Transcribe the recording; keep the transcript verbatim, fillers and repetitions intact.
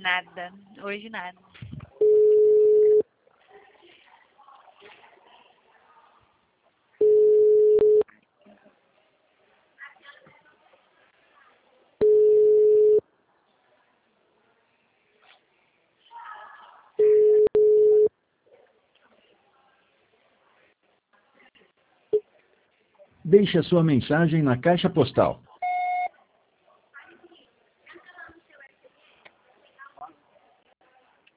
Nada. Hoje nada. Deixe a sua mensagem na caixa postal